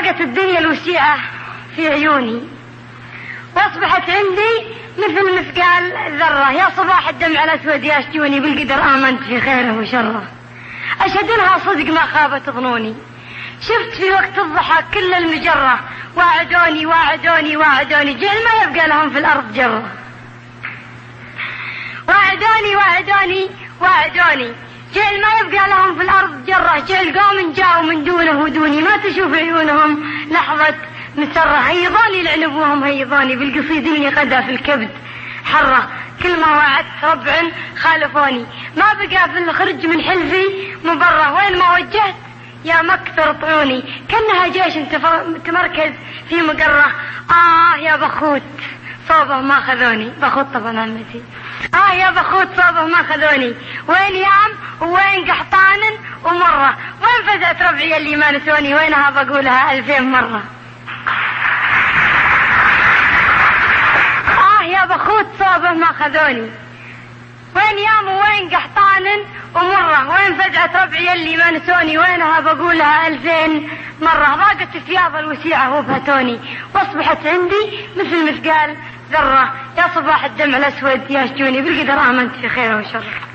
ضاقت الدنيا الوسيعة في عيوني، واصبحت عندي مثل مثقال ذرة. يا صباح الدمع الأسود يا شجوني، بالقدر آمنت في خيره وشره، أشهد لها صدق ما خابت ظنوني. شفت في وقت الضحى كل المجرة، واعدوني واعدوني واعدوني، جعل ما يبقى لهم في الأرض جرة. واعدوني واعدوني واعدوني، جعل ما يبقى لهم في الأرض جرة. جعل قوم جاءوا من دونه ودوني، ما تشوف عيونهم لحظة مسرة. هيضوني لعنبوهم هيضوني، بالقصيد اللي غدا في الكبد حرة. كل ما وعدت ربع خالفوني، ما بقى في الخرج من حلفي مبرة. وين ما وجهت يا مكثر طعوني، كأنها جيش تمركز في مقرة. يا بخوت صوبه ما خذوني، بخوت طبعا عمتي. يا بخوت صوبه ما خذوني، وين يام وين قحطان ومرة، وين فزعت ربعي اللي ما نسوني، وينها بقولها 2000 مرة. يا بخوت صوبه ما خذوني، وين يام وين قحطان ومرة، وين فزعت ربعي اللي ما نسوني، وينها بقولها 2000 مرة. ضاقت الثياب الوسيعة وبهتوني، واصبحت عندي مثل مثقال ذرة. يا صباح الدمع الأسود يا شجوني، بالقدر آمنت في خيره وشره.